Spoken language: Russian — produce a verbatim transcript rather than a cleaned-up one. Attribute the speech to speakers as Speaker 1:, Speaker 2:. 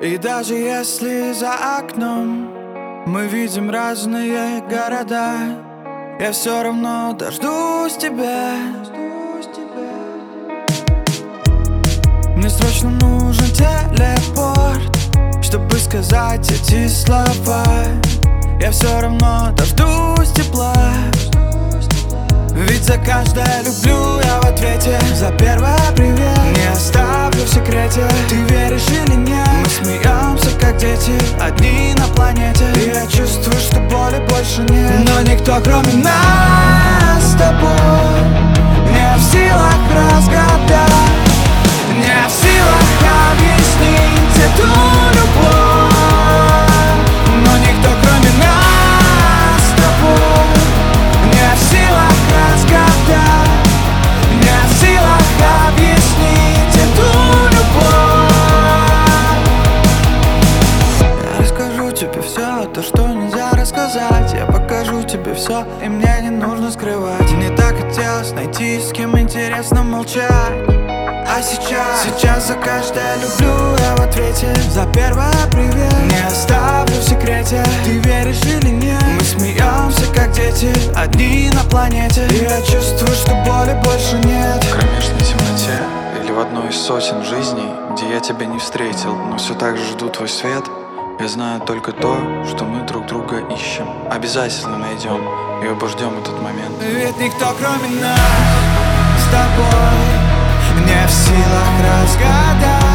Speaker 1: И даже если за окном мы видим разные города, я все равно дождусь тебя. Мне срочно нужен телепорт, чтобы сказать эти слова. Я все равно дождусь тепла. Ведь за каждое люблю я в ответе, за первое привет не оставлю в секрете. Ты веришь или нет? Мы смеемся как дети, одни на планете. И я чувствую, что боли больше нет. Но никто кроме нас с тобой не в силах разгадать, не в силах объяснить эту любовь. Но никто кроме нас с тобой не в силах разгадать, не в силах объяснить эту любовь. Я расскажу тебе все то, что нельзя рассказать. Я покажу тебе все, и мне не нужно скрывать. Мне так хотелось найти, с кем интересно молчать. А сейчас, сейчас за каждое люблю я в ответе, за первое привет не оставлю в секрете. Ты веришь или нет? Мы смеемся как дети, одни на планете. И я чувствую, что боли больше нет.
Speaker 2: В кромешной темноте или в одной из сотен жизней, где я тебя не встретил, но все так же жду твой свет, я знаю только то, что мы друг друга ищем. Обязательно найдем и обождем этот момент.
Speaker 1: Ведь никто кроме нас с тобой не в силах разгадать,